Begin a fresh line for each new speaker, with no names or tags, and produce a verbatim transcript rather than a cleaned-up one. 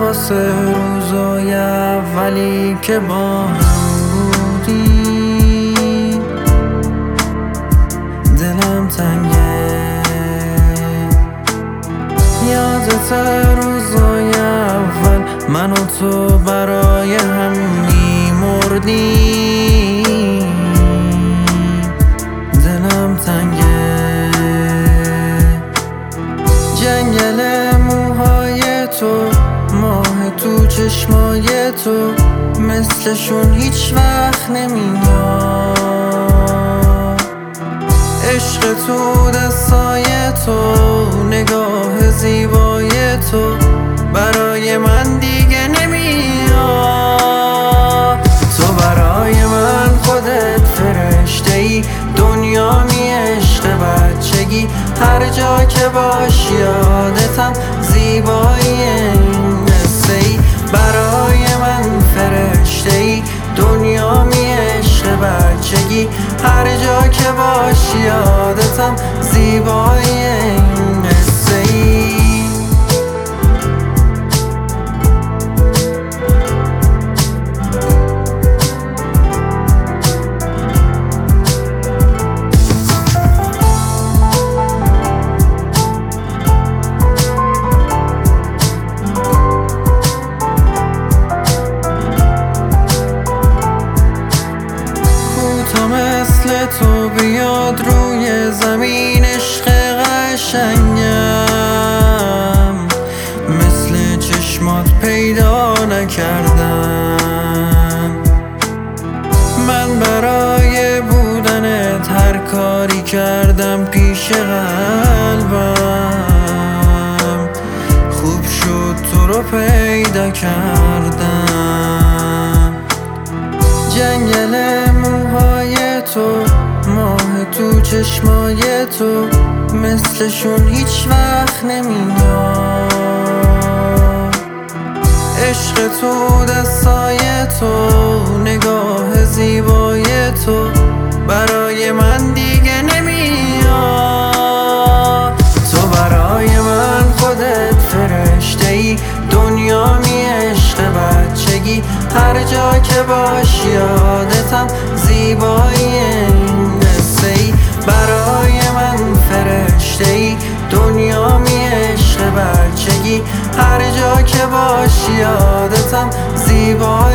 واسه روزای اولی که با هم بودیم دلم تنگه. یادت روزای اول من و تو برای هم میمردیم دلم تنگه. جنگل موهای تو، ماه تو چشمای تو، مثلشون هیچ وقت نمیاد. عشق تو دستای تو، نگاه زیبای تو برای من دیگه نمیاد. تو برای من خودت فرشته ای، دنیامی عشق بچگی، هر جا که باشی یادتم زیبایی این قصه ای. برای من فرشته ای، دنیامی عشق بچگی، هر جا که باشی یادتم زیبایی این قصه ای. مثل تو بیاد روی زمین عشق قشنگم، مثل چشمات پیدا نکردم. من برای بودنت هر کاری کردم پیش قلبم، خوب شد تو رو پیدا کردم. جنگل موهای تو، ماه تو چشمای تو، مثلشون هیچ وقت نمیاد. عشق تو دستای تو، نگاه زیبای تو برای من دیگه نمیاد. تو برای من خودت فرشته ای، دنیامی عشق بچگی، هر جا که باشی یادتم زیبایی این قصه ای. برای من فرشته ای، دنیامی عشق بچگی، هر جا که باشی یادتم زیبایی